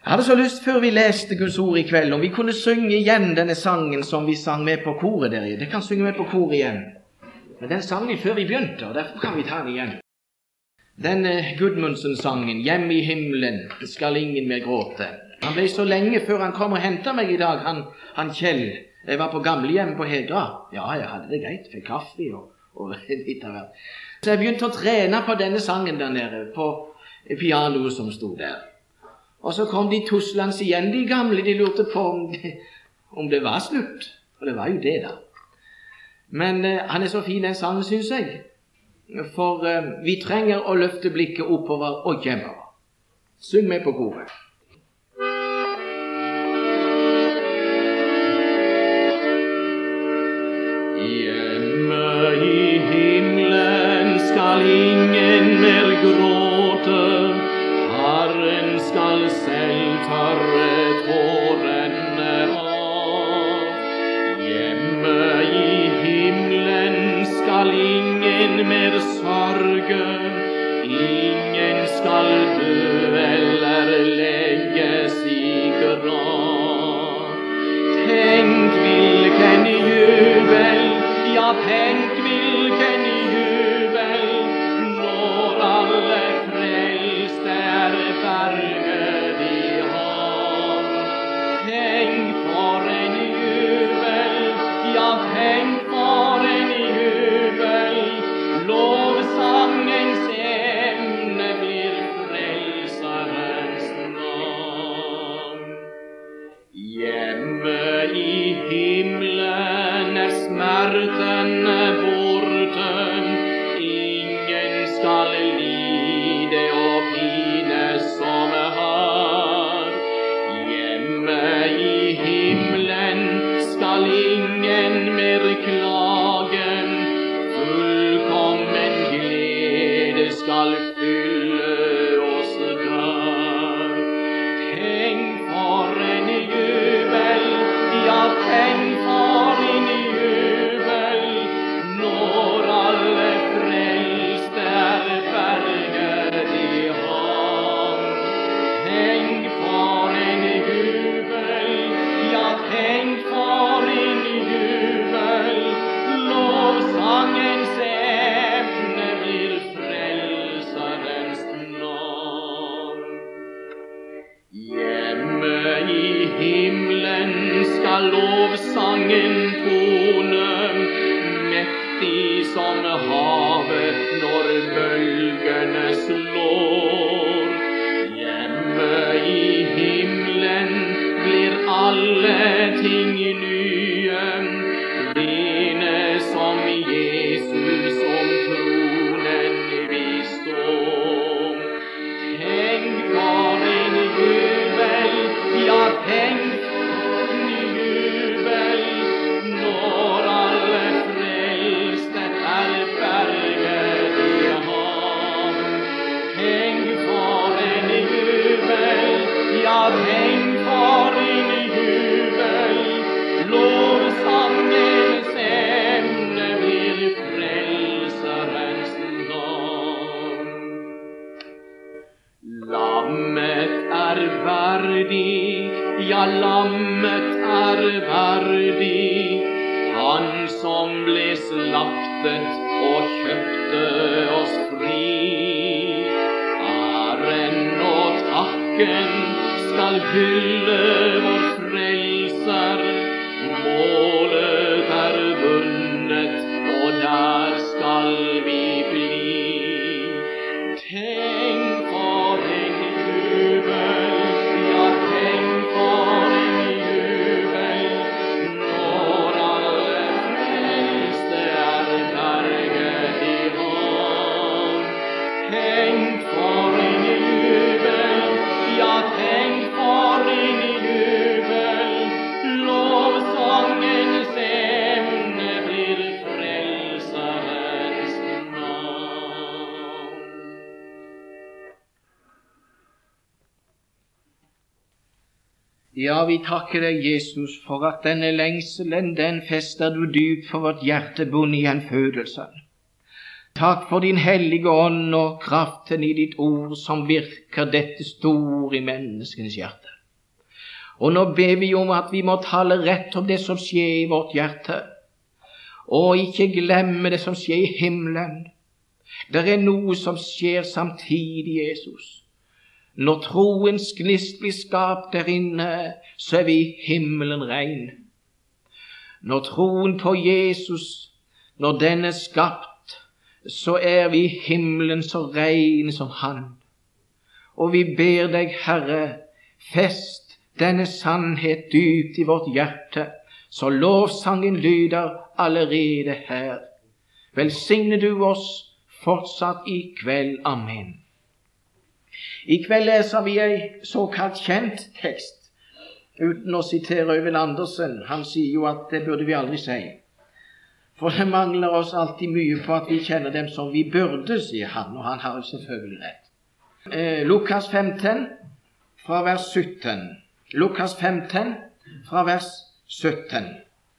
Jeg hadde så lyst, før vi leste Guds ord i kveld, om vi kunne synge igjen denne sangen som vi sang med på koret der i. Det kan synge med på koret igjen. Men den sang vi før vi begynte, og derfor kan vi ta den igjen. Den Gudmundsen-sangen, «Hjemme i himmelen skal ingen mer gråte». Han ble så lenge før han kom og hentet meg i dag, han Kjell. Jeg var på gamlehjem på Hedra. Ja, jeg hadde det greit, fikk kaffe og litt av hvert. Så jeg begynte å trene på denne sangen der nede, på pianoet som stod der. Og så kom de tuslende igjen, de gamle, de lurte på om det var slutt. Og det var jo det da. Men han er så fin den sangen, synes jeg. For vi trenger å løfte blikket oppover og hjemover. Syng med på koret. Hjemme i himmelen skal ingen mer gråte, Herren skal selv tørre tårene av. Hjemme i himmelen skal ingen mer sørge, ingen skal dø eller legges i grav. Tenk hvilken jubel, ja, tenk hvilken jubel, når alle frelste er berget i ham. Tenk for en jubel, ja, tenk for en jubel, lovsangens emne blir frelserens navn. Hjemme i himmelen er smerten borte, ingen skal lide og pine som her. Hjemme i himmelen skal ingen mer klage, fullkommen glede skal fylle oss der. Tenk for en jubel, ja, tenk for en jubel, når alle frelste er berget i ham. Tenk for en jubel, ja, tenk for en jubel, lovsangens emne blir frelserens navn. Hjemme i himmelen skal lovsangen tone, mektig som havet når bølgene slår. Hjemme i himmelen blir alle ting nye, rene som Jesus om tronen vi står. Tenk for en jubel, ja, tenk for en jubel, når alle frelste er berget i ham. Tenk for en jubel, ja, tenk for en jubel, lovsangens emne blir frelserens navn. Lammet er verdig, ja, lammet er verdig, han som ble slaktet og kjøpte oss fri. Æren og takken skal hylle vår frelser, målet er vunnet, og der skal vi bli. Tenk for en jubel, ja, tenk for en jubel, når alle frelste er berget i ham. Tenk for en jubel, ja, tenk for en jubel, lovsangens emne blir frelserens navn. Ja, vi takker deg, Jesus, for at denne lengselen, den fester du dypt for vårt hjertebund i en fødelse. Takk for din hellige ånd og kraften i ditt ord som virker dette store i menneskens hjerte. Og nå ber vi om at vi må tale rett om det som skjer i vårt hjerte, og ikke glemme det som skjer i himmelen. Det er noe som skjer samtidig, Jesus. Når troens gnist blir skapt der inne, så er vi i himmelen rein. Når troen på Jesus, når den er skapt, så er vi i himmelen så rein som han. Og vi ber deg, Herre, fest denne sannhet dypt i vårt hjerte, så lovsangen lyder allerede her. Velsigne du oss fortsatt i kveld. Amen. I kveld leser vi en såkalt kjent tekst, uten å sitere Øyvind Andersen. Han sier jo at det burde vi aldri si. For det mangler oss alltid mye på at vi kjenner dem som vi burde, sier han, og han har jo selvfølgelig rett. Lukas 15, fra vers 17. Lukas 15, fra vers 17.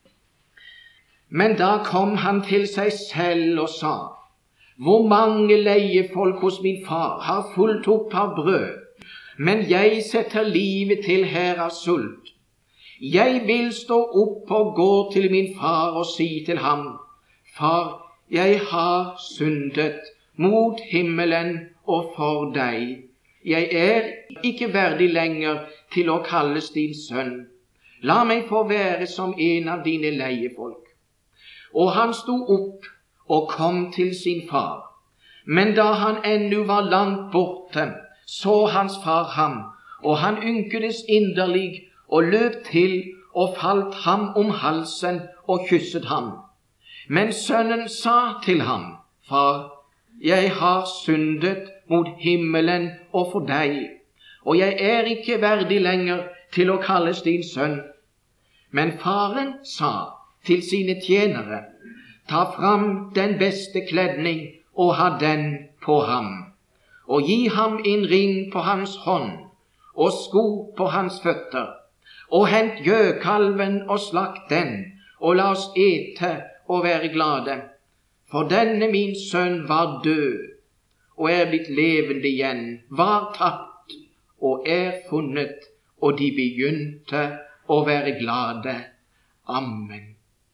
Men da kom han til seg selv og sa: Hvor mange leiefolk hos min far har fulgt opp av brød, men jeg setter livet til her av sult. Jeg vil stå opp og gå til min far og si til ham: Far, jeg har syndet mot himmelen og for deg. Jeg er ikke verdig lenger til å kalles din sønn. La meg få være som en av dine leiefolk. Og han sto opp og kom til sin far. Men da han ennå var langt borte, så hans far ham, og han ynkedes inderlig og løp til og falt ham om halsen og kysset ham. Men sønnen sa til ham: Far, jeg har syndet mot himmelen og for deg, og jeg er ikke verdig lenger til å kalles din sønn. Men faren sa til sine tjenere: Ta fram den beste kledning og ha den på ham, og gi ham en ring på hans hånd og sko på hans føtter, og hent gjøkalven og slakt den, og la oss ete og være glade. For denne min sønn var død og er blitt levende igjen, var tapt og er funnet, og de begynte å være glade. Amen.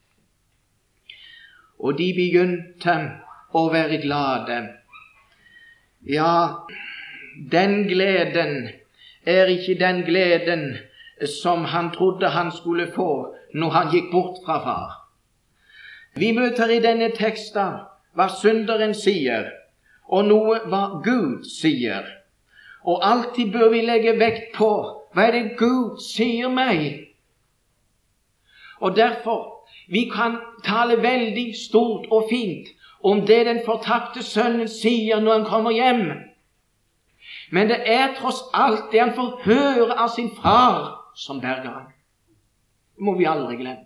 Og de begynte å være glade. Ja, den gleden er ikke den gleden som han trodde han skulle få når han gikk bort fra far. Vi møter i denne teksten hva synderen sier, og noe hva Gud sier. Og alltid bør vi legge vekt på hva er det Gud sier meg. Og derfor, vi kan tale veldig stort og fint om det den fortapte sønnen sier når han kommer hjem. Men det er tross alt det han får høre av sin far som berger han. Det må vi aldri glemme.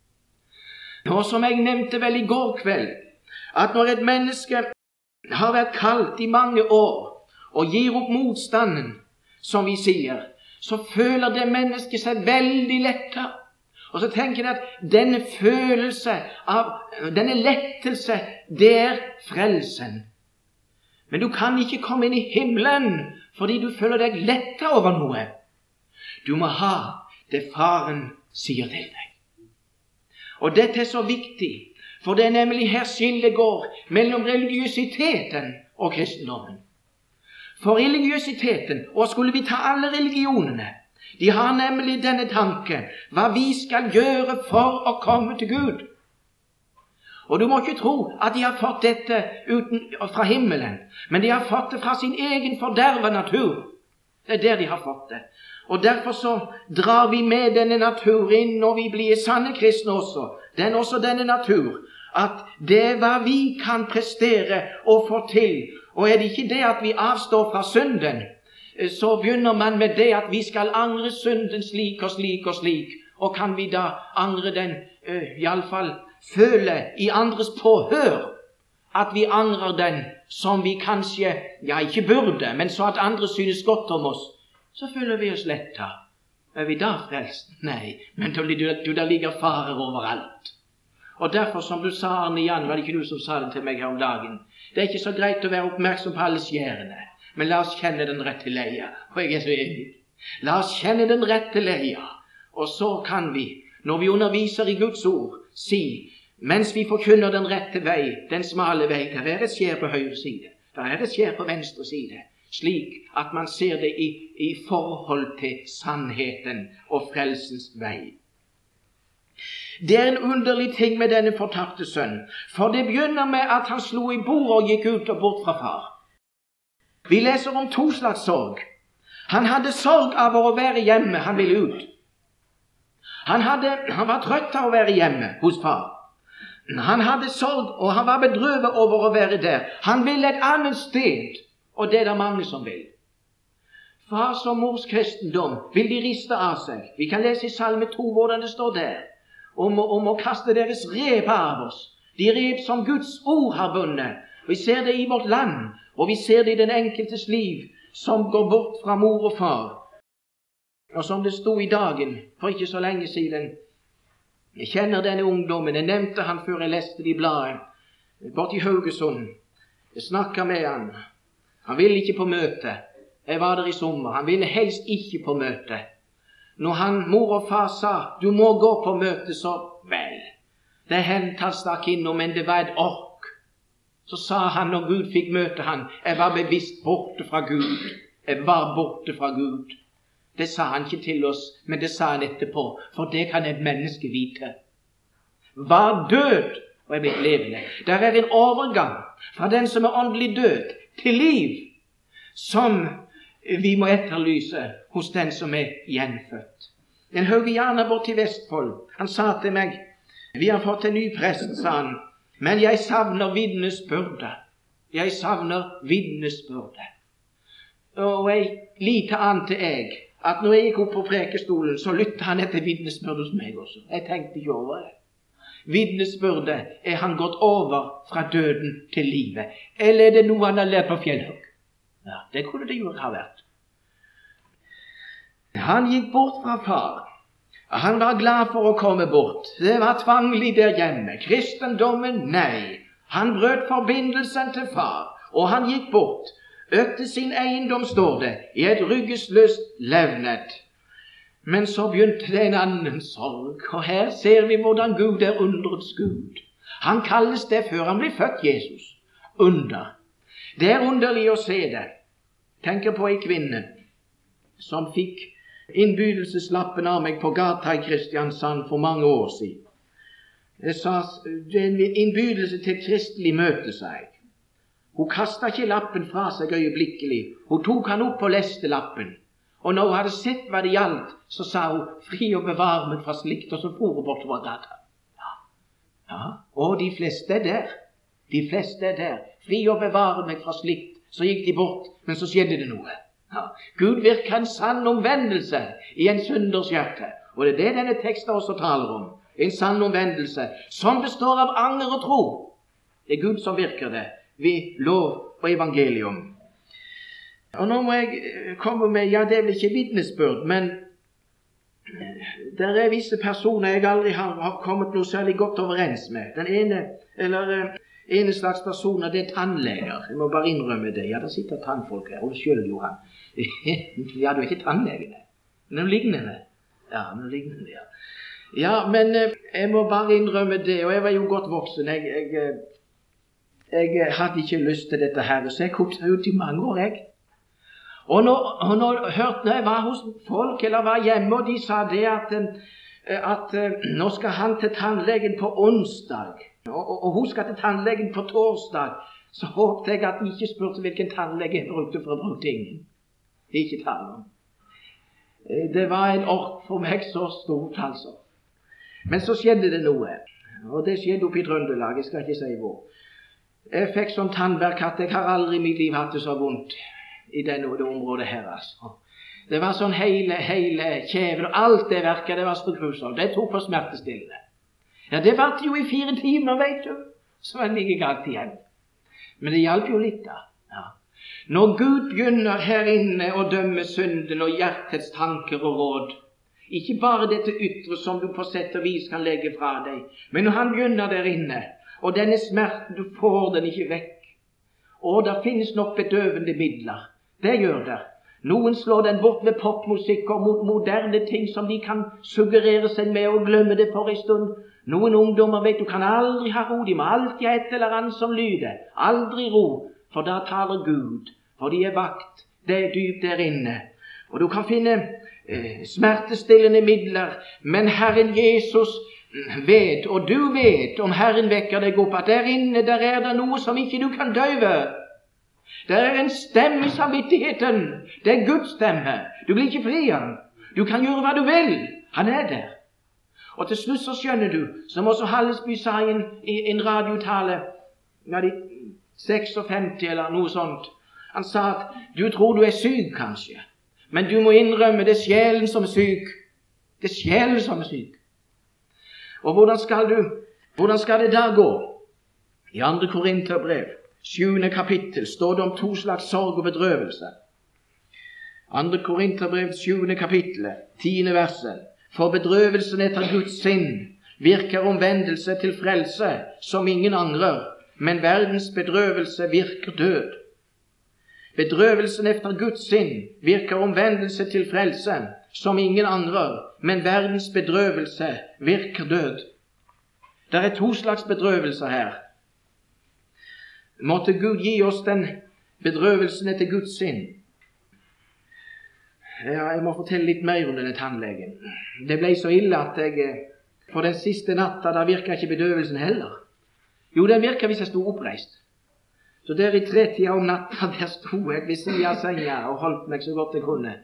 Og som jeg nevnte vel i går kveld, at når et menneske har vært kalt i mange år og gir opp motstanden, som vi sier, så føler det mennesket seg veldig letta. Og så tenker jeg at denne følelse av, denne lettelse, det er frelsen. Men du kan ikke komme inn i himmelen fordi du føler deg letta over noe. Du må ha det faren sier til deg. Og dette er så viktig, for det er nemlig her skillet går mellom religiøsiteten og kristendommen. For religiøsiteten, og skulle vi ta alle religionene, de har nemlig denne tanken, hva vi skal gjøre for å komme til Gud. Og du må ikke tro at de har fått dette fra himmelen, men de har fått det fra sin egen forderva natur. Det er der de har fått det. Og derfor så drar vi med denne natur inn når vi blir sanne kristne også. Det er også denne natur, at det er hva vi kan prestere og få til. Og er det ikke det at vi avstår fra synden, så begynner man med det at vi skal angre synden slik og slik og slik. Og kan vi da angre den, i alle fall føle i andres påhør, at vi angrer den som vi kanskje, ja ikke burde, men så at andre synes godt om oss, så føler vi oss letta. Er vi da frelst? Nei, men da ligger farer overalt. Og derfor, som du sa, Arne Jan, var det ikke du som sa det til meg her om dagen, det er ikke så greit å være oppmerksom på alle skjærene, men la oss kjenne den rette leia. Og jeg er så enig. La oss kjenne den rette leia, og så kan vi, når vi underviser i Guds ord, si, mens vi forkynner den rette vei, den smale vei, der er et skjær på høyre side, der er et skjær på venstre side, slik at man ser det i forhold til sannheten og frelsens vei. Det er en underlig ting med denne fortapte sønn, for det begynner med at han slo i bordet og gikk ut og bort fra far. Vi leser om 2 slags sorg. Han hadde sorg av å være hjemme, han ville ut. Han var trøtt av å være hjemme hos far. Han hadde sorg, og han var bedrøvet over å være der. Han ville et annet sted, og det er det mange som vil. Fars og mors kristendom vil de riste av seg. Vi kan lese i Salme 2 hvordan det står der, om å kaste deres rep av oss. De rep som Guds ord har bundet. Vi ser det i vårt land, og vi ser det i den enkeltes liv, som går bort fra mor og far. Og som det stod i Dagen for ikke så lenge siden, jeg kjenner denne ungdommen, jeg nevnte han før jeg leste det i bladet, bort i Haugesund. Jeg snakket med han. Han ville ikke på møte. Jeg var der i sommer. Han ville helst ikke på møte. Når mor og far sa, du må gå på møte, så vel. Det hendte han stakk innom, men det var et ork. Så sa han når Gud fikk møte han, jeg var bevisst borte fra Gud. Jeg var borte fra Gud. Det sa han ikke til oss, men det sa han etterpå, for det kan et menneske vite. Var død og er blitt levende. Der er en overgang fra den som er åndelig død til liv, som vi må etterlyse hos den som er gjenfødt. En haugianer bort til Vestfold, han sa til meg, vi har fått en ny prest, sa han, men jeg savner vitnesbyrde. Jeg savner vitnesbyrde. Og lite ante jeg, at når jeg gikk opp på prekestolen, så lyttet han etter vitnesbyrd hos meg også. Jeg tenkte ikke over det. Vitnesbyrde er han gått over fra døden til livet. Eller er det noe han har lært på Fjellhaug? Ja, det kunne det jo ha vært. Han gikk bort fra far. Han var glad for å komme bort. Det var tvanglig der hjemme. Kristendommen, nei. Han brøt forbindelsen til far, og han gikk bort. Økte sin eiendom, står det, i et ryggesløst levnet. Men så begynte det en annen sorg, og her ser vi hvordan Gud er underets Gud. Han kalles det før han blir født, Jesus. Under. Det er underlig å se det. Tenker på en kvinne som fikk innbydelseslappen av meg på gata i Kristiansand for mange år siden. Det er en innbydelse til et kristelig møte, sa jeg. Hun kastet ikke lappen fra seg øyeblikkelig. Hun tok han opp og leste lappen. Og når hun hadde sett hva det gjaldt, så sa hun, fri og bevar meg fra slikt, og så for hun bortover gata. Ja, og de fleste er der. De fleste er der. Fri og bevare meg fra slikt. Så gikk de bort, men så skjedde det noe. Ja. Gud virker en sann omvendelse i en synders hjerte. Og det er det denne teksten også taler om. En sann omvendelse som består av anger og tro. Det er Gud som virker det ved lov og evangelium. Og nå må jeg komme med, ja, det er vel ikke vitnesbyrd, men der er visse personer jeg aldri har kommet noe særlig godt overens med. Den ene slags personer, det er tannleger. Jeg må bare innrømme det. Ja, der sitter tannfolk her, og selv jo han. Ja, du er ikke tannlege, men noe lignende. Ja, noe lignende, ja. Ja, men jeg må bare innrømme det, og jeg var jo godt voksen. Jeg hadde ikke lyst til dette her, så jeg kom ut i mange år, jeg. Og når jeg var hos folk, eller var hjemme, og de sa det at nå skal han til tannlegen på onsdag, og hun skal til tannlegen på torsdag, så håpte jeg at de ikke spurte hvilken tannlege jeg brukte, for å bruke ingen. Det er ikke tale om. Det var en ork for meg så stort, altså. Men så skjedde det noe, og det skjedde oppe i Trøndelag, jeg skal ikke si hvor. Jeg fikk sånn tannverk at jeg har aldri i mitt liv hatt det så vondt i det området her, altså. Det var sånn hele kjeven, og alt det verket, det var struktursoll. Det tok på smertestillende. Ja, det var jo i 4 timer, vet du. Så var det like galt igjen. Men det hjalp jo litt da. Ja. Når Gud begynner her inne å dømme synden og hjertets tanker og råd, ikke bare dette ytre som du på sett og vis kan legge fra deg, men når han begynner der inne, og denne smerten, du får den ikke vekk. Og det finnes nok bedøvende midler. Det gjør det. Noen slår den bort med popmusikk og mot moderne ting som de kan suggerere seg med og glemme det for en stund. Noen ungdommer, vet du, kan aldri ha ro. De må alltid ha et eller annet som lyder. Aldri ro, for da taler Gud. For de er vakt. Det er dypt der inne. Og du kan finne smertestillende midler, men Herren Jesus vet, og du vet, om Herren vekker deg opp, at der inne der er det noe som ikke du kan døyve. Det er en stemme i samvittigheten. Det er Guds stemme. Du blir ikke fri av den. Du kan gjøre hva du vil. Han er der. Og til slutt så skjønner du, som også Hallesby sa i en radiotale, ja, de 56 eller noe sånt. Han sa at du tror du er syk kanskje, men du må innrømme det er sjelen som er syk. Det er sjelen som er syk. Og hvordan skal det da gå? I 2. Korinterbrev 7. kapittel står det om 2 slags sorg og bedrøvelse. 2. Korinterbrev 7. kapittel 10. verset. For bedrøvelsen etter Guds sinn virker omvendelse til frelse som ingen angrer, men verdens bedrøvelse virker død. Bedrøvelsen etter Guds sinn virker omvendelse til frelse som ingen angrer, men verdens bedrøvelse virker død. Det er 2 slags bedrøvelser her. Måtte Gud gi oss den bedrøvelsen etter Guds sinn. Ja, jeg må fortelle litt mer om denne tannlegen. Det ble så ille at for den siste natta, da virka ikke bedøvelsen heller. Jo, den virka hvis jeg sto oppreist. Så der i 3-tida om natta, der sto jeg ved siden av senga og holdt meg så godt jeg kunne.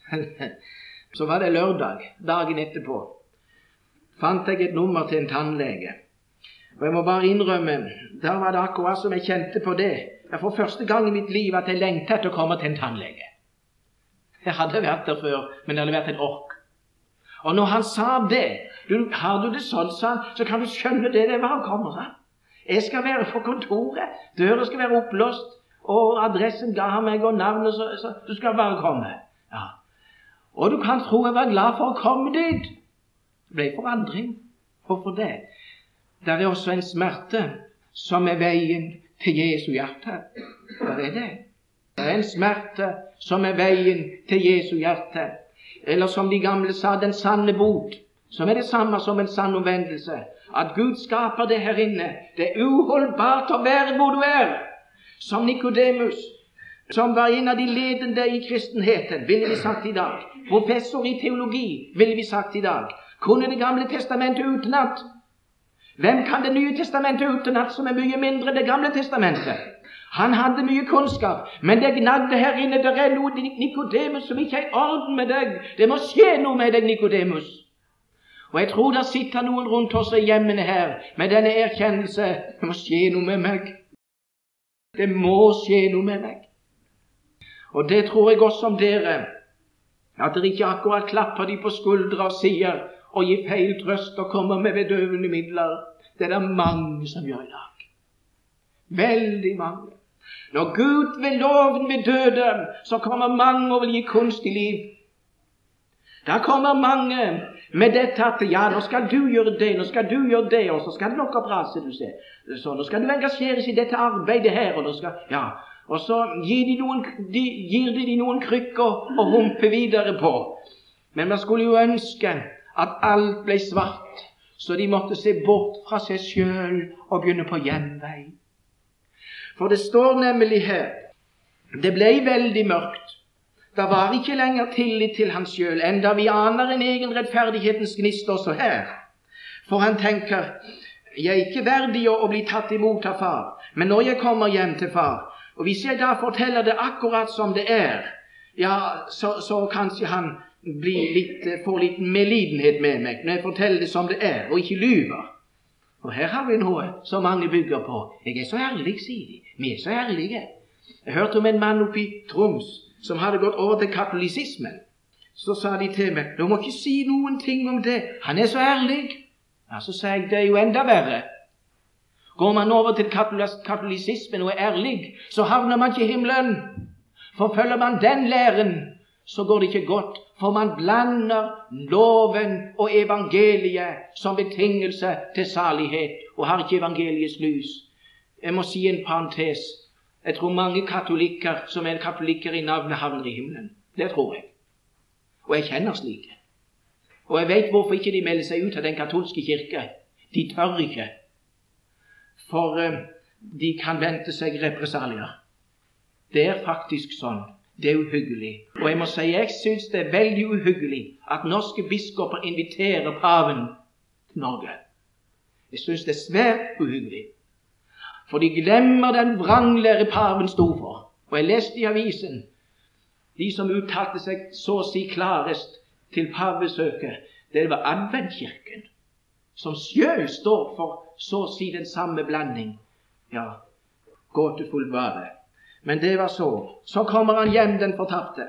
Så var det lørdag, dagen etterpå. Fant jeg et nummer til en tannlege. Og jeg må bare innrømme, da var det akkurat som jeg kjente på det. Det for første gang i mitt liv at jeg lengtet etter å komme til en tannlege. Jeg hadde vært der før, men det hadde vært et ork. Og når han sa det, har du det sånn, sa han, så kan du skjønne det var han kommer, sa. Jeg skal være på kontoret, døren skal være opplåst, og adressen ga han meg og navnet, så du skal bare komme. Ja. Og du kan tro jeg var glad for å komme dit. Det ble forandring. Hvorfor det? Det er også en smerte som er veien til Jesu hjerte. Hva er det? Det er en smerte som er veien til Jesu hjerte. Eller som de gamle sa, den sanne bot, som er det samme som en sann omvendelse. At Gud skaper det her inne. Det er uholdbart å være hvor du er. Som Nikodemus, som var en av de ledende i kristenheten, ville vi sagt i dag. Professor i teologi, ville vi sagt i dag. Kunne Det gamle testamentet utenat. Hvem kan Det nye testamentet utenat som er mye mindre enn Det gamle testamentet? Han hadde mye kunnskap, men det gnagde her inne. Det er noe Nikodemus som ikke er i orden med deg. Det må skje noe med deg, Nikodemus. Og jeg tror det sitter noen rundt oss i hjemmene her med denne erkjennelse. Det må skje noe med meg. Det må skje noe med meg. Og det tror jeg også om dere, at dere ikke akkurat klapper de på skuldra og sier og gir feil trøst og kommer med bedøvende midler. Det er det mange som gjør i dag. Veldig mange. Når Gud ved loven ved døden, så kommer mange og vil gi kunstig liv. Da kommer mange med dette at ja, nå skal du gjøre det, nå skal du gjøre det, og så skal det nok bra, ser du se. Så nå skal du engasjeres i dette arbeidet her, og nå skal, ja. Og så gir de noen krykker og humper videre på. Men man skulle jo ønske at alt ble svart, så de måtte se bort fra seg selv og begynne på gjenvei. For det står nemlig her, det ble veldig mørkt. Det var ikke lenger tillit til han selv, enda vi aner en egen rettferdighetens gnist også her. For han tenker, jeg er ikke verdig å bli tatt imot av far, men når jeg kommer hjem til far, og hvis jeg da forteller det akkurat som det er, ja, så kanskje han får litt medlidenhet med meg når jeg forteller det som det er, og ikke lyver. Og her har vi noe som mange bygger på. Jeg er så ærlig, sier de. Vi er så ærlige. Jeg hørte om en mann oppe i Troms som hadde gått over til katolisismen. Så sa de til meg, du må ikke si noen ting om det. Han er så ærlig. Ja, så sa jeg, det er jo enda verre. Går man over til katolisismen og er ærlig, så havner man ikke i himmelen. Forfølger man den læren, så går det ikke godt, for man blander loven og evangeliet som betingelse til salighet, og har ikke evangeliets lys. Jeg må si en parentes. Jeg tror mange katolikker som er katolikker i navnet havner i himmelen. Det tror jeg. Og jeg kjenner slike. Og jeg vet hvorfor ikke de melder seg ut av den katolske kirke. De tør ikke. For de kan vente seg represalier. Det er faktisk sånn. Det er uhyggelig. Og jeg må si, jeg synes det er veldig uhyggelig at norske biskoper inviterer paven til Norge. Jeg synes det er svært uhyggelig. For de glemmer den vranglære paven stod for. Og jeg leste i avisen, de som uttalte seg så å si klarest til pavesøket, det var Adventkirken, som selv står for så å si den samme blanding. Ja, gåtefullt var det. Men det var så. Så kommer han hjem, den fortapte.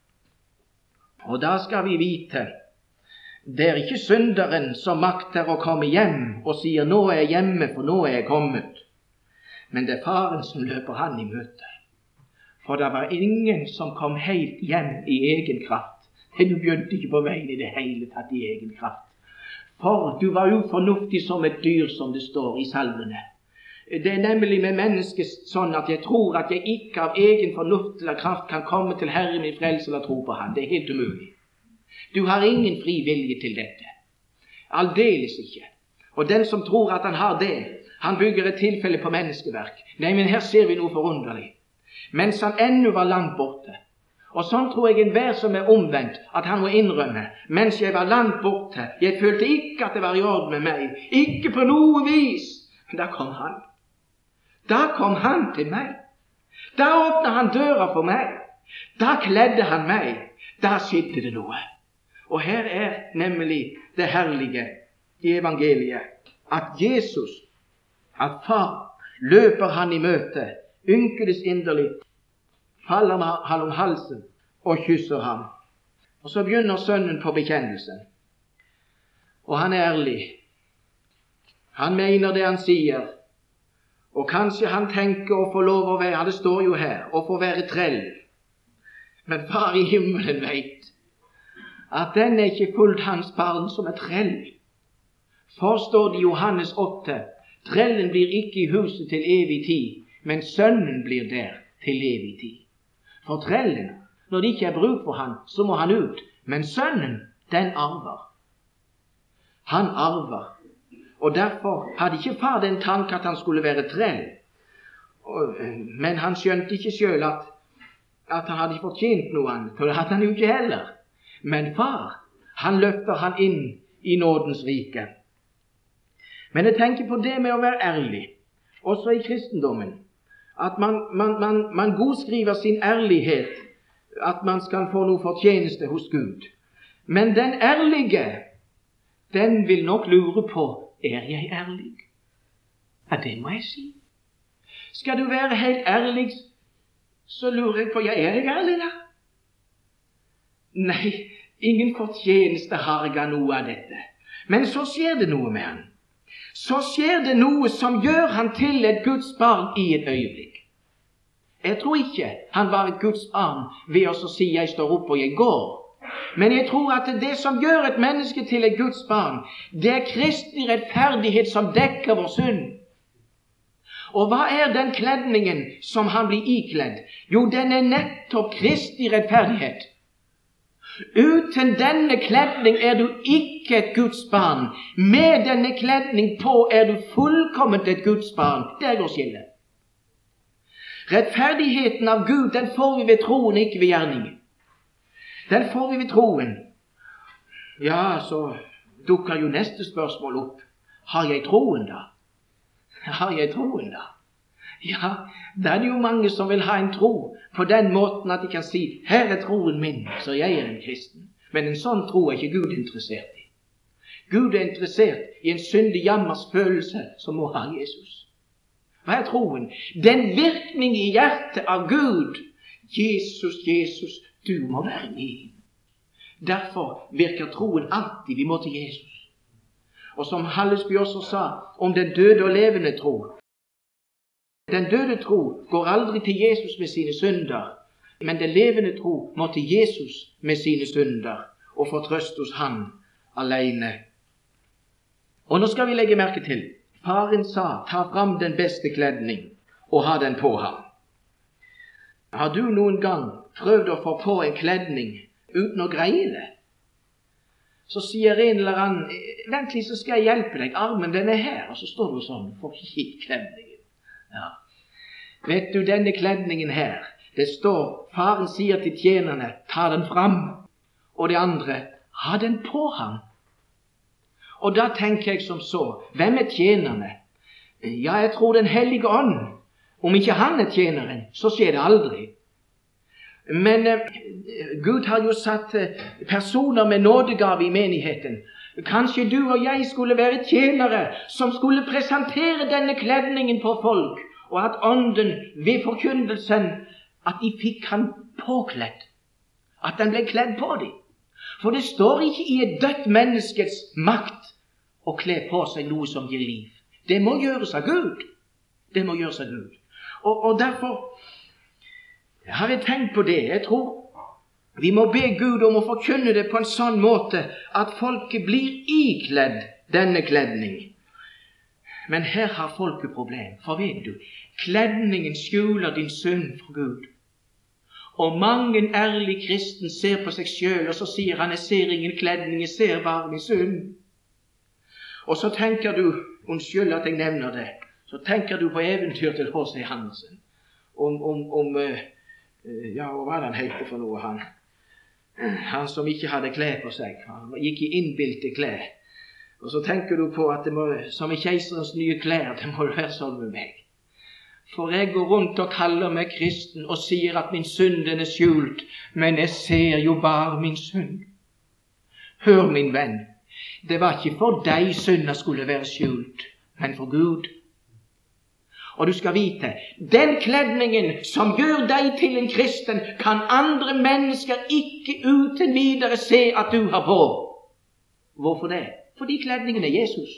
Og da skal vi vite, det er ikke synderen som makter å komme hjem og sier, nå er jeg hjemme, for nå er jeg kommet. Men det er faren som løper han i møte. For det var ingen som kom helt hjem i egen kraft. Du begynte ikke på veien i det hele tatt i egen kraft. For du var jo fornuftig som et dyr, som det står i salmene. Det er nemlig med mennesket sånn at jeg tror at jeg ikke av egen fornuft eller kraft kan komme til Herren min frelse eller tro på Han. Det er helt umulig. Du har ingen fri vilje til dette. Aldeles ikke. Og den som tror at han har det, han bygger et tilfelle på menneskeverk. Nei, men her ser vi noe forunderlig. Mens han ennå var langt borte. Og sånn tror jeg enhver som er omvendt, at han må innrømme, mens jeg var langt borte, jeg følte ikke at det var i orden med meg, ikke på noe vis. Men da kom han. Da kom han til meg. Da åpnet han døra for meg. Da kledde han meg. Da skjedde det noe. Og her er nemlig det herlige i evangeliet, at Jesus, at far, løper han i møte, ynkedes inderlig, faller han om halsen og kysser ham. Og så begynner sønnen på bekjennelsen. Og han er ærlig. Han mener det han sier. Og kanskje han tenker å få lov å være, det står jo her, å få være trell. Men far i himmelen vet at den er ikke fullt hans barn som er trell. Forstår det Johannes 8, trellen blir ikke i huset til evig tid, men sønnen blir der til evig tid. For trellen, når det ikke er bruk for han, så må han ut. Men sønnen, den arver. Han arver. Og derfor hadde ikke far den tanke at han skulle være trell. Men han skjønte ikke selv at han hadde fortjent noe annet, for det hadde han jo ikke heller. Men far, han løfter han inn i nådens rike. Men jeg tenker på det med å være ærlig, også i kristendommen, at man godskriver sin ærlighet, at man skal få noe fortjeneste hos Gud. Men den ærlige, den vil nok lure på, er jeg ærlig? Ja, det må jeg si. Skal du være helt ærlig, så lurer jeg på, ja, er jeg ærlig da? Nei, ingen fortjeneste har jeg av noe av dette. Men så skjer det noe med han. Så skjer det noe som gjør han til et Guds barn i et øyeblikk. Jeg tror ikke han var et Guds barn ved å si jeg står opp og jeg går. Men jeg tror at det som gjør et menneske til et Guds barn, det er Kristi rettferdighet som dekker vår synd. Og hva er den kledningen som han blir ikledd? Jo, den er nettopp Kristi rettferdighet. Uten denne kledning er du ikke et Guds barn. Med denne kledning på er du fullkomment et Guds barn. Der går skillet. Rettferdigheten av Gud, den får vi ved troen, ikke ved gjerningen. Den får vi ved troen. Ja, så dukker jo neste spørsmål opp. Har jeg troen da? Har jeg troen da? Ja, da er det jo mange som vil ha en tro på den måten at de kan si, her er troen min, så jeg er en kristen. Men en sånn tro er ikke Gud interessert i. Gud er interessert i en syndig jammers følelse som må ha Jesus. Hva er troen? Den virkning i hjertet av Gud. Jesus, Jesus, du må være min. Derfor virker troen alltid. Vi må til Jesus. Og som Hallesby også sa om den døde og levende tro. Den døde tro går aldri til Jesus med sine synder, men den levende tro må til Jesus med sine synder og få trøst hos han alene. Og nå skal vi legge merke til, faren sa, ta fram den beste kledning og ha den på ham. Har du noen gang prøvd å få på en kledning uten å greie det. Så sier en eller annen, vent litt, så skal jeg hjelpe deg, armen den er her, og så står du sånn, får ikke gitt kledningen. Ja. Vet du, denne kledningen her, det står, faren sier til tjenerne, ta den fram, og det andre, ha den på ham. Og da tenker jeg som så, hvem er tjenerne? Ja, jeg tror den hellige ånd. Om ikke han er tjeneren, så skjer det aldri. Men Gud har jo satt personer med nådegave i menigheten. Kanskje du og jeg skulle være tjenere som skulle presentere denne kledningen på folk, og at ånden ved forkynnelsen, at de fikk han påkledd, at den ble kledd på dem. For det står ikke i et dødt menneskets makt å kle på seg noe som gir liv. Det må gjøres av Gud. Det må gjøres av Gud. Og derfor har jeg tenkt på det. Jeg tror vi må be Gud om å forkynne det på en sånn måte at folket blir ikledd denne kledning. Men her har folket problem. For vet du, kledningen skjuler din synd for Gud. Og mange ærlig kristen ser på seg selv, og så sier han, jeg ser ingen kledning, jeg ser bare min synd. Og så tenker du, unnskyld at jeg nevner det, så tenker du på eventyr til H.C. Hansen. Ja, hva var det han heter for noe, han? Han som ikke hadde klær på seg. Han gikk i innbilte klær. Og så tenker du på at det må, som i keiserens nye klær, det må være sånn med meg. For jeg går rundt og kaller meg kristen og sier at min synd den er skjult, men jeg ser jo bare min synd. Hør, min venn, det var ikke for deg synda skulle være skjult, men for Gud. Og du skal vite, den kledningen som gjør deg til en kristen, kan andre mennesker ikke uten videre se at du har på. Hvorfor det? Fordi kledningen er Jesus.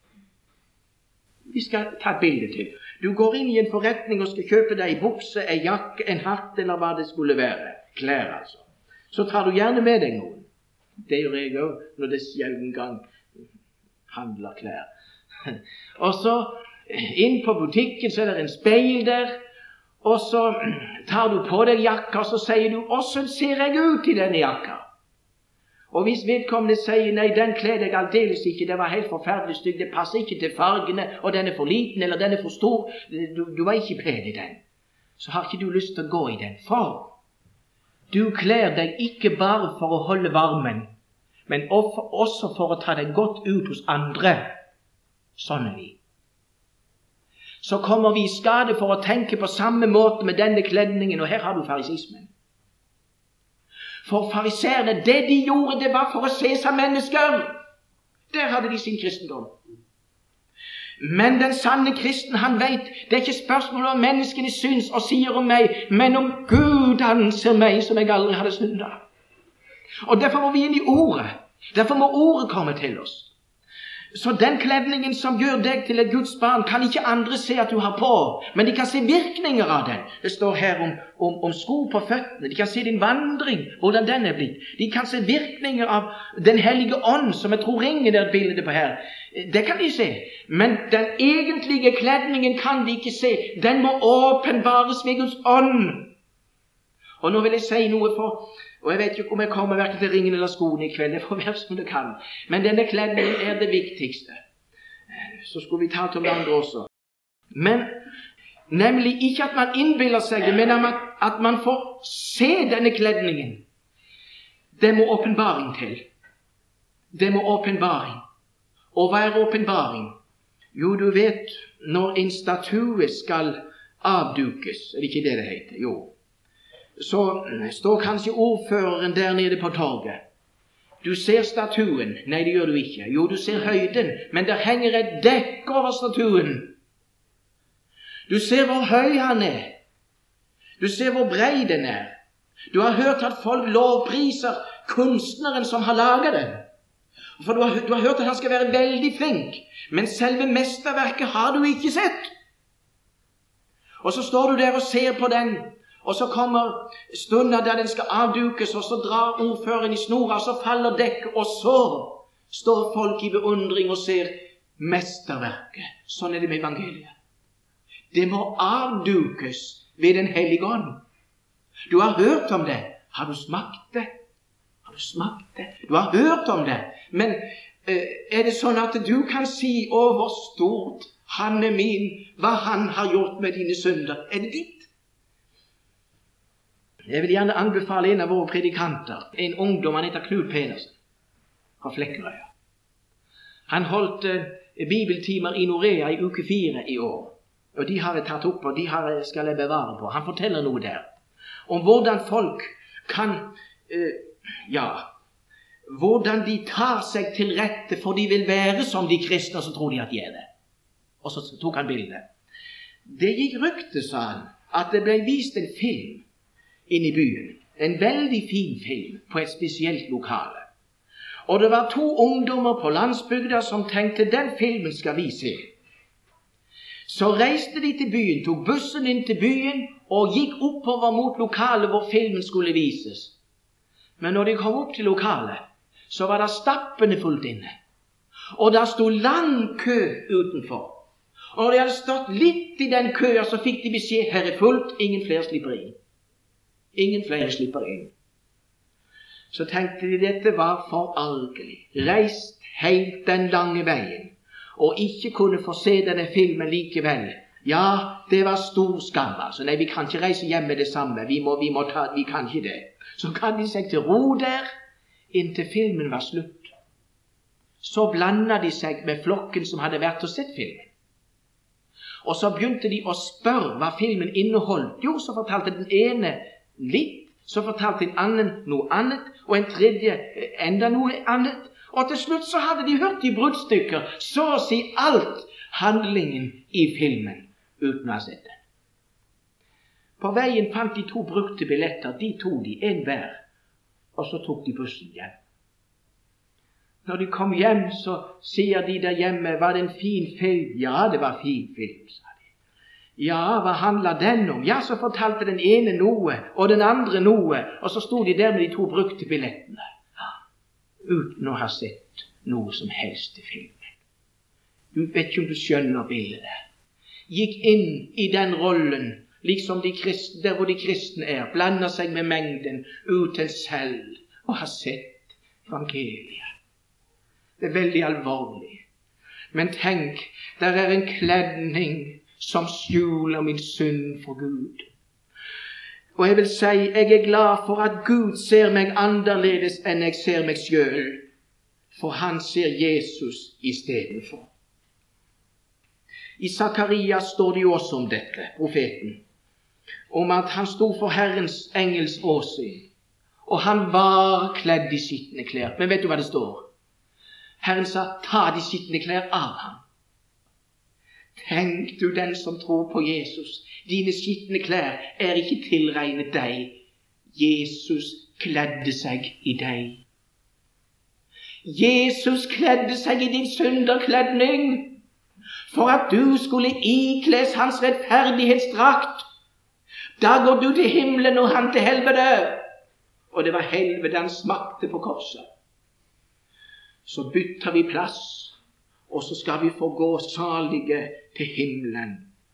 Vi skal ta et bilde til. Du går inn i en forretning og skal kjøpe deg en bukse, en jakke, en hatt, eller hva det skulle være. Klær, altså. Så tar du gjerne med deg noen. Det gjør jeg også når det sjelden gang handler klær. Og så inn på butikken så er det en speil der, og så tar du på deg jakka, og så sier du, hvordan ser jeg ut i denne jakka? Og hvis vedkommende sier, nei, den kler deg aldeles ikke, det var helt forferdelig stygg, det passer ikke til fargene, og den er for liten, eller den er for stor, du var ikke pen i den, så har ikke du lyst til å gå i den. For du kler deg ikke bare for å holde varmen, men også for å ta deg godt ut hos andre. Sånn er vi. Så kommer vi i skade for å tenke på samme måte med denne kledningen, og her har du farisismen. For fariserene, det de gjorde, det var for å se seg mennesker. Der hadde de sin kristendom. Men den sanne kristen, han vet, det er ikke spørsmål om menneskene syns og sier om meg, men om Gud anser meg som jeg aldri hadde syndet. Og derfor må vi inn i ordet. Derfor må ordet komme til oss. Så den kledningen som gjør deg til et Guds barn, kan ikke andre se at du har på, men de kan se virkninger av den. Det står her om sko på føttene. De kan se din vandring, hvordan den er blitt. De kan se virkninger av den hellige ånd, som jeg tror ringer der bildet på her. Det kan de se, men den egentlige kledningen kan de ikke se. Den må åpenbares ved Guds ånd. Og nå vil jeg si noe for, og jeg vet ikke om jeg kommer hverken til ringen eller skoene i kveld, det får være som det kan. Men denne kledningen er det viktigste. Så skulle vi ta til det andre også. Men nemlig ikke at man innbiller seg det, men at man får se denne kledningen. Det må åpenbaring til. Det må åpenbaring. Og hva er åpenbaring? Jo, du vet, når en statue skal avdukes, er det ikke det det heter? Jo. Så står kanskje ordføreren der nede på torget. Du ser statuen. Nei, det gjør du ikke. Jo, du ser høyden, men der henger et dekk over statuen. Du ser hvor høy han er. Du ser hvor brei den er. Du har hørt at folk lovpriser kunstneren som har laget den. For du har hørt at han skal være veldig flink, men selve mesterverket har du ikke sett. Og så står du der og ser på den, og så kommer stunder der den skal avdukes, og så drar ordføreren i snora, og så faller dekket, og så står folk i beundring og ser mesterverket. Sånn er det med evangeliet. Det må avdukes ved den hellige ånd. Du har hørt om det. Har du smakt det? Har du smakt det? Du har hørt om det. Men er det sånn at du kan si, å, hvor stort han er min, hva han har gjort med dine synder? Er det ditt? Jeg vil gjerne anbefale en av våre predikanter, en ungdom, han heter Knut Pedersen, fra Flekkerøya. Han holdt bibeltimer i Norea i uke 4 i år, og de har jeg tatt opp, og de skal jeg bevare på. Han forteller noe der, om hvordan folk kan, hvordan de tar seg til rette, for de vil være som de kristne, så tror de at de er det. Og så tok han bildet. Det gikk rykte, sa han, at det ble vist en film inn i byen. En veldig fin film på et spesielt lokale. Og det var 2 ungdommer på landsbygda som tenkte, den filmen skal vi se. Så reiste de til byen, tok bussen inn til byen og gikk oppover mot lokalet hvor filmen skulle vises. Men når de kom opp til lokalet, så var det stappende fullt inne. Og der stod lang kø utenfor. Og når de hadde stått litt i den køen, så fikk de beskjed, her er fullt, ingen flere slipper inn. Ingen flere slipper inn. Så tenkte de, dette var forargelig. Reist helt den lange veien, og ikke kunne få se denne filmen likevel. Ja, det var stor skam, altså. Nei, vi kan ikke reise hjem med det samme. Vi kan ikke det. Så kan de seg til ro der, inntil filmen var slutt. Så blandet de seg med flokken som hadde vært og sett filmen. Og så begynte de å spørre hva filmen inneholdt. Jo, så fortalte den ene litt, så fortalte en annen noe annet, og en tredje enda noe annet. Og til slutt så hadde de hørt i bruddstykker, så å si alt handlingen i filmen, uten å ha sett den. På veien fant de 2 brukte billetter, de tok de, en hver, og så tok de bussen hjem. Når de kom hjem, så sier de der hjemme, var det en fin film? Ja, det var fin film, sa de. Ja, hva handler den om? Ja, så fortalte den ene noe, og den andre noe, og så stod de der med de 2 brukte billettene, uten å ha sett noe som helst i filmen. Du vet ikke om du skjønner bildet der. Gikk inn i den rollen, liksom der hvor de kristne er, blander seg med mengden, uten selv å ha sett evangeliet. Det er veldig alvorlig. Men tenk, der er en kledning som skjuler min synd for Gud. Og jeg vil si, jeg er glad for at Gud ser meg annerledes enn jeg ser meg selv, for han ser Jesus i stedet for. I Zakarias står det jo også om dette, profeten, om at han stod for Herrens engels åsyn, og han var kledd i skitne klær. Men vet du hva det står? Herren sa, ta de skitne klær av ham. Tenk du, den som tror på Jesus, dine skitne klær er ikke tilregnet deg. Jesus kledde seg i deg. Jesus kledde seg i din synderkledning, for at du skulle ikles hans rettferdighetsdrakt. Da går du til himmelen og han til helvete. Og det var helvete han smakte på korset. Så bytter vi plass, og så skal vi få gå salige til himmelen.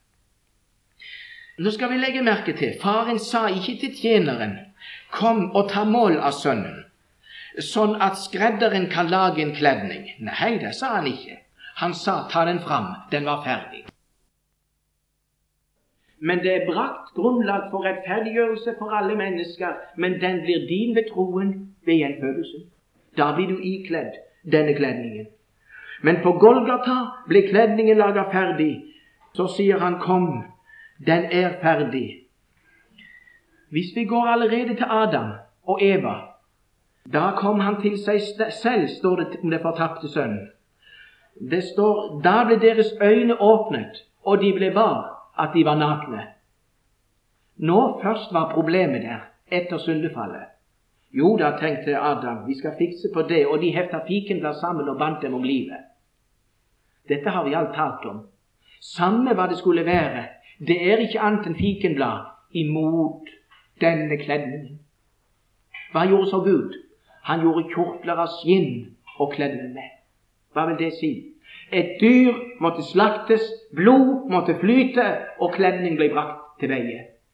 Nå skal vi legge merke til, faren sa ikke til tjeneren, kom og ta mål av sønnen, sånn at skredderen kan lage en kledning. Nei, det sa han ikke. Han sa, ta den fram, den var ferdig. Men det er brakt grunnlag for rettferdiggjørelse for alle mennesker, men den blir din ved troen ved gjenfødelsen. Da blir du ikledd denne kledningen. Men på Golgata ble kledningen laget ferdig. Så sier han, kom, den er ferdig. Hvis vi går allerede til Adam og Eva, da kom han til seg selv, står det om det fortapte sønnen. Det står, da ble deres øyne åpnet, og de ble var at de var nakne. Nå først var problemet der, etter syndefallet. Jo da, tenkte Adam, vi skal fikse på det, og de heftet fikenblad sammen og bandt dem om livet. Dette har vi alt talt om. Samme hva det skulle være, det er ikke annet enn fikenblad imot denne kledningen. Hva gjorde så Gud? Han gjorde kjortler av skinn og kledde dem med. Hva vil det si? Et dyr måtte slaktes, blod måtte flyte, og kledning ble brakt til veie.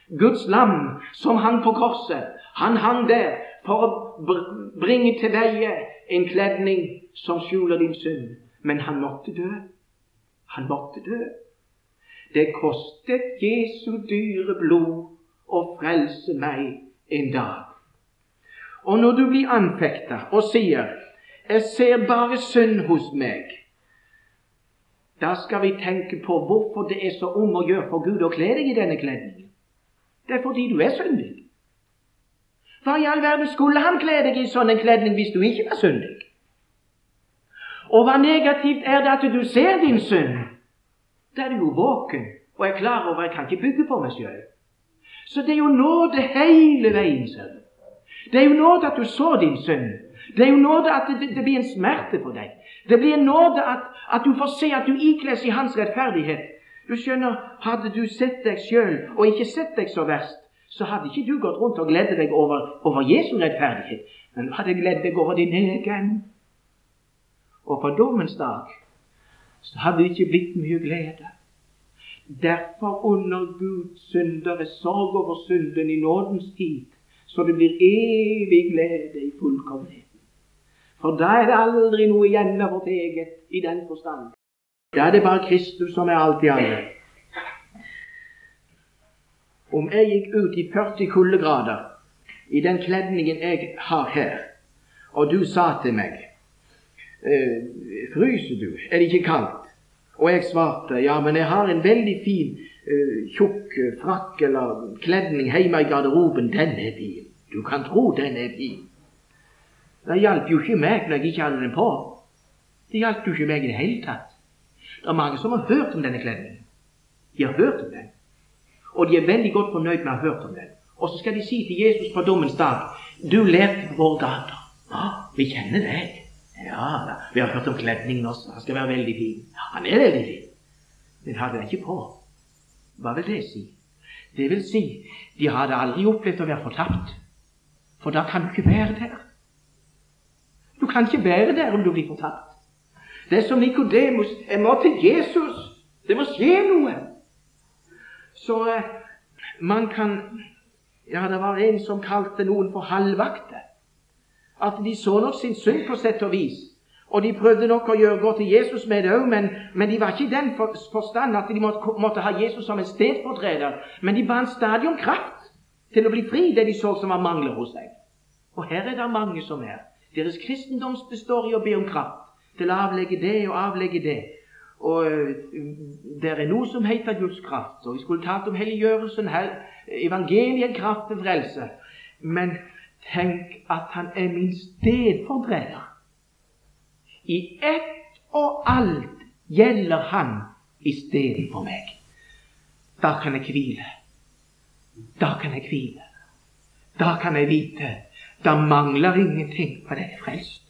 Guds lam som hang på korset, han hang der for å bringe til veie en kledning som skjuler din synd. Men han måtte dø. Han måtte dø. Det kostet Jesu dyre blod å frelse meg en dag. Og når du blir anfektet og sier, jeg ser bare synd hos meg, da skal vi tenke på hvorfor det er så om å gjøre for Gud å kle deg i denne kledningen. Det er fordi du er syndig. Hva i all verden skulle han kle deg i sånn en kledning hvis du ikke var syndig? Og hva negativt er det at du ser din synd? Da er du jo våken og er klar over jeg kan ikke bygge på meg selv. Så det er jo nåde hele veien, sønn. Det er jo nåde at du så din synd. Det er jo nåde at det blir en smerte for deg. Det blir en nåde at du får se at du ikles i hans rettferdighet. Du skjønner, hadde du sett deg selv og ikke sett deg så verst, så hadde ikke du gått rundt og gledde deg over Jesu rettferdighet, men du hadde gledd deg over din egen. Og på dommens dag så hadde det ikke blitt mye glede. Derfor under Guds syndere sorg over synden i nådens tid, så det blir evig glede i fullkommenheten. For da er det aldri noe igjen av vårt eget i den forstand. Da er det bare Kristus som er alt i alle. Om jeg gikk ut i 40 kuldegrader i den kledningen jeg har her, og du sa til meg, fryser du? Er det ikke kaldt? Og jeg svarte, ja, men jeg har en veldig fin, tjukk frakk eller kledning hjemme i garderoben. Den er fin. Du kan tro den er fin. Det hjalp jo ikke meg når jeg ikke hadde den på. Det hjalp jo ikke meg i det hele tatt. Det er mange som har hørt om denne kledningen. De har hørt om den. Og de er veldig godt fornøyd med å ha hørt om den. Og så skal de si til Jesus på dommens dag, du lærte på våre gater. Ja, vi kjenner deg. Ja da, vi har hørt om kledningen også. Han skal være veldig fin. Ja, han er veldig fin. Men hadde den ikke på. Hva vil det si? Det vil si, de hadde aldri opplevd å være fortapt. For da kan du ikke være der. Du kan ikke være der om du blir fortapt. Det er som Nikodemus, jeg må til Jesus. Det må skje noe. Så man kan, ja, det var en som kalte noen for halvvakter. At de så nok sin synd på sett og vis. Og de prøvde nok å gå til Jesus med det også, men de var ikke i den forstand at de måtte ha Jesus som en stedfortreder. Men de ba han stadig om kraft til å bli fri det de så som var mangler hos seg. Og her er det mange som er. Deres kristendoms består i å be om kraft til å avlegge det og avlegge det. Og det er noe som heter Guds kraft. Og vi skulle talt om helliggjørelsen, evangeliet, kraft til frelse. Men tenk at han er min stedfortreder. I ett og alt gjelder han i stedet for meg. Da kan jeg hvile. Da kan jeg hvile. Da kan jeg vite. Da mangler ingenting på det frelst.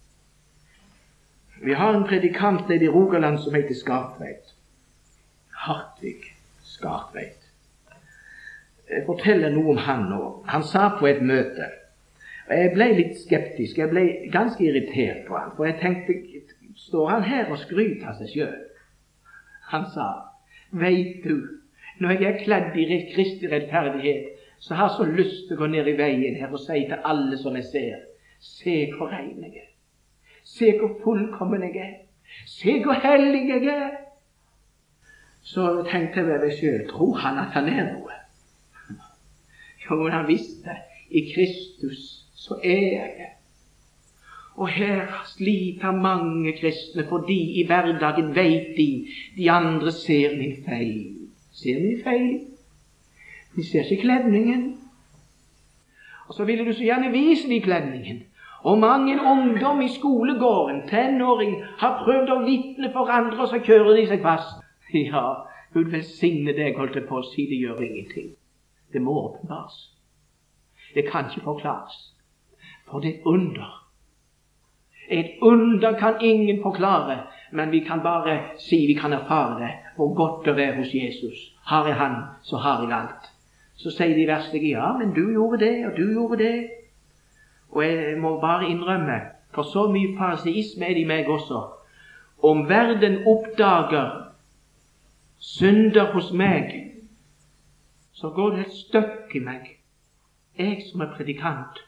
Vi har en predikant nede i Rogaland som heter Skartveit. Hartvig Skartveit. Jeg forteller noe om han nå. Han sa på et møte, og jeg ble litt skeptisk, jeg ble ganske irritert på han, for jeg tenkte, står han her og skryter av seg selv? Han sa, vet du, når jeg er kledd i Kristi rettferdighet, så har jeg så lyst til å gå ned i veien her og si til alle som jeg ser, se hvor ren jeg er, se hvor fullkommen jeg er, se hvor hellig jeg er. Så tenkte jeg ved meg selv, tror han at han er noe? Jo, men han visste, i Kristus så er jeg. Og her sliter mange kristne, fordi i hverdagen vet de andre ser min feil. Ser min feil? De ser ikke kledningen. Og så ville du så gjerne vise de kledningen. Og mange ungdom i skolegården, tenåring, har prøvd å vitne for andre, og så kjører de seg fast. Ja, Gud velsigne deg, holdt jeg på å si, det gjør ingenting. Det må åpenbares. Det kan ikke forklares. For det er et under. Et under kan ingen forklare, men vi kan bare si, vi kan erfare det, hvor godt det er hos Jesus. Har jeg han, så har jeg alt. Så sier de verslige, ja, men du gjorde det, og du gjorde det. Og jeg må bare innrømme, for så mye fariseisme er det i meg også. Om verden oppdager synder hos meg, så går det et støkk i meg, jeg som er predikant.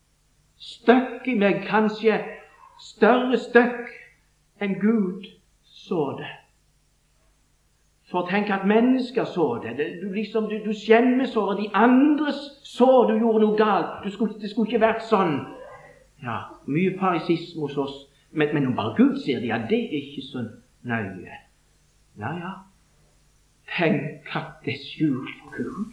Støkk i meg, kanskje større støkk enn Gud så det. For tenk at mennesker så det. Du skjemmes over de andres så du gjorde noe galt. Det skulle ikke vært sånn. Ja, mye farisisme hos oss. Men når bare Gud ser det, ja, det er ikke så nøye. Ja. Tenk at det er skjult for Gud.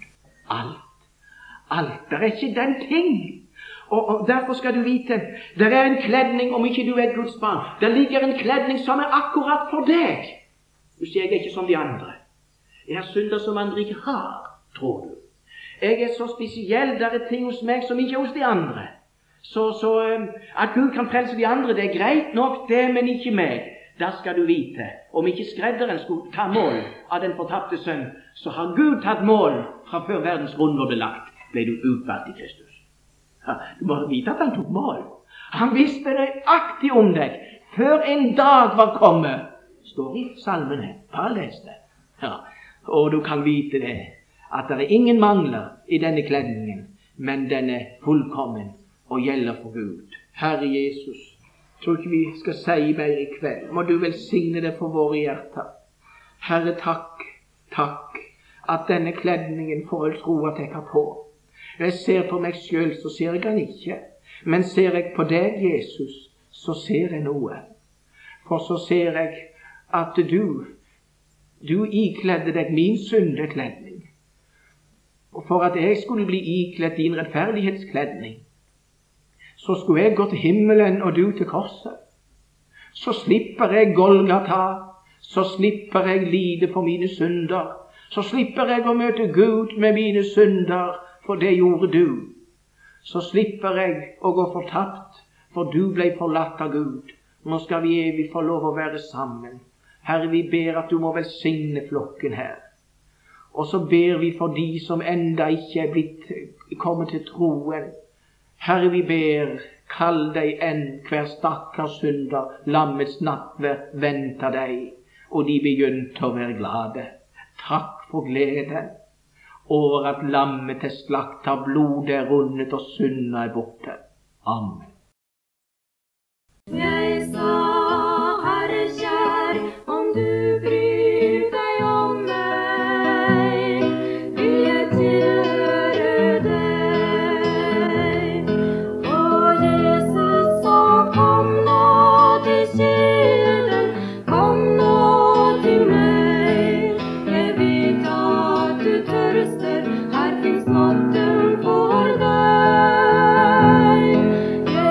Alt. Det er ikke den ting. Og derfor skal du vite, det er en kledning, om ikke du er et Guds barn. Det ligger en kledning som er akkurat for deg. Du sier, jeg er ikke som de andre. Jeg har synder som andre ikke har, tror du. Jeg er så spesiell, det er ting hos meg som ikke er hos de andre. Så at Gud kan frelse de andre, det er greit nok det, men ikke meg. Da skal du vite, om ikke skredderen skulle ta mål av den fortapte sønn, så har Gud tatt mål fra før verdens grunnlov ble lagt, ble du utvalgt i Kristus. Ja, du må vite at han tok mål. Han visste nøyaktig om deg, før en dag var kommet. Står i salmene, bare les det. Ja, og du kan vite det, at det er ingen mangler i denne kledningen, men den er fullkommen og gjelder for Gud. Herre Jesus, tror ikke vi skal si mer i kveld. Må du velsigne det for våre hjerter. Herre, takk, at denne kledningen får jeg tro at jeg har på. Jeg ser på meg selv, så ser jeg den ikke. Men ser jeg på deg, Jesus, så ser jeg noe. For så ser jeg at du ikledde deg min syndekledning. Og for at jeg skulle bli ikledd din rettferdighetskledning, så skulle jeg gå til himmelen og du til korset. Så slipper jeg Golgata, så slipper jeg lide for mine synder, så slipper jeg å møte Gud med mine synder, for det gjorde du. Så slipper jeg å gå fortapt, for du ble forlatt av Gud. Nå skal vi evig få lov å være sammen. Herre, vi ber at du må velsigne flokken her. Og så ber vi for de som enda ikke er kommet til troen. Herre, vi ber, kall deg hver stakkars synder, lammets nattverd venter deg, og de begynte å være glade. Takk for gleden over at lammet er slaktet, blodet er rundet og synden er borte. Amen. Jeg sa, Herre kjær, om du bryr deg om meg, vil jeg tilhøre deg. Og Jesus sa, kom nå til kilden, kom nå til meg. Jeg vet at du tørster, her finnes natten for deg.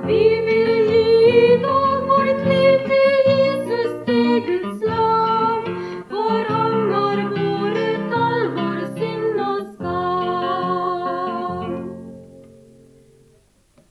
Vi